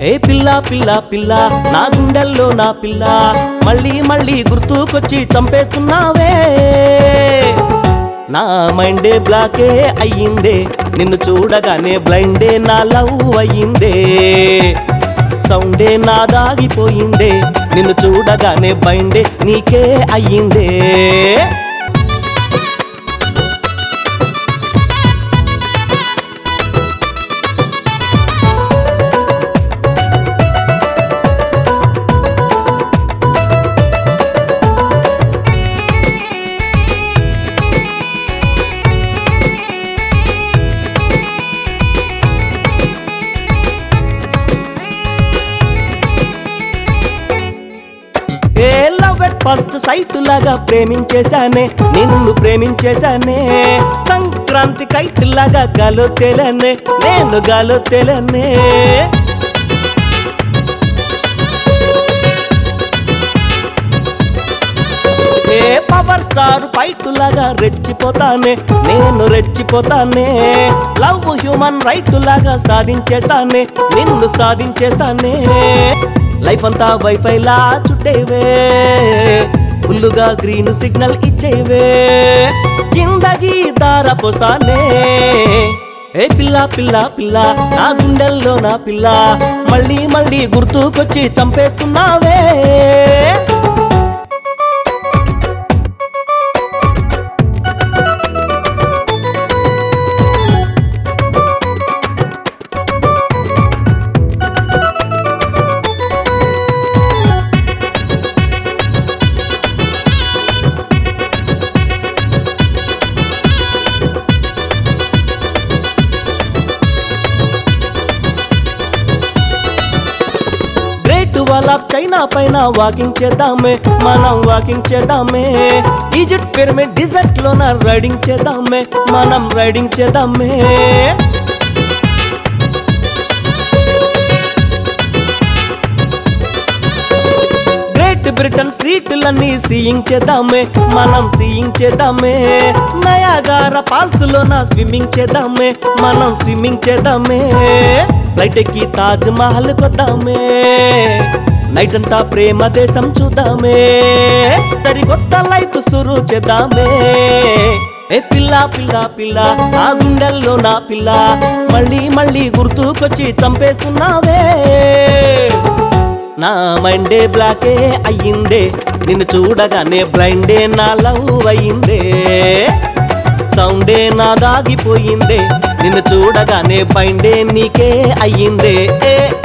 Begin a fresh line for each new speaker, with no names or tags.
ఏ పిల్ల పిల్ల పిల్ల నా గుండెల్లో నా పిల్ల మళ్ళీ మళ్ళీ గుర్తుకొచ్చి చంపేస్తున్నావే నా మైండే బ్లాకే అయ్యిందే నిన్ను చూడగానే బ్లైండే నా లవ్ అయ్యిందే సౌండే నా దాగిపోయిందే నిన్ను చూడగానే బైండే నీకే అయ్యిందే ఫస్ట్ సైట్ లాగా ప్రేమించేశానే నిన్ను ప్రేమించేశానే సంక్రాంతి కైట్ లాగా గాలో తేలనే నేను గాలో తేలనే ఏ పవర్ స్టార్ ఫైట్ లాగా రెచ్చిపోతానే నేను రెచ్చిపోతానే లవ్ హ్యూమన్ రైట్ లాగా సాధించేస్తానే నిన్ను సాధించేస్తానే లైఫ్ అంతా వైఫై లా చుట్టేవే ఫుల్లుగా గ్రీన్ సిగ్నల్ ఇచ్చేవే జిందగీ దార పోస్తానే ఏ పిల్ల పిల్ల పిల్ల నా గుండెల్లో నా పిల్ల మళ్ళీ మళ్ళీ గుర్తుకొచ్చి చంపేస్తున్నావే చైనా పైన వాకింగ్ చేద్దామే మనం వాకింగ్ చేద్దామే ఈజిప్ట్ పిరమిడ్ డిజర్ట్ లోన రైడింగ్ చేద్దామే మనం రైడింగ్ చేద్దామే గ్రేట్ బ్రిటన్ స్ట్రీట్లన్నీ సీయింగ్ చేద్దామే మనం సీయింగ్ చేద్దామే నయాగారా ఫాల్స్ లోన స్విమ్మింగ్ చేద్దామే మనం స్విమ్మింగ్ చేద్దామే ఫ్లైట్ ఎక్కి తాజ్ మహల్ కొద్దామే నైట్ అంతా ప్రేమ దేశం చూద్దామే కొత్త లైఫ్ సురు చేద్దామే ఏ పిల్ల పిల్ల పిల్ల నా గుండెల్లో నా పిల్ల మళ్ళీ మళ్ళీ గుర్తుకొచ్చి చంపేస్తున్నావే నా మైండే బ్లాకే అయ్యిందే నిన్ను చూడగానే బ్లైండే నా లవ్ అయ్యిందే సౌండే నా దాగిపోయిందే నిన్ను చూడగానే బైండే నీకే అయ్యిందే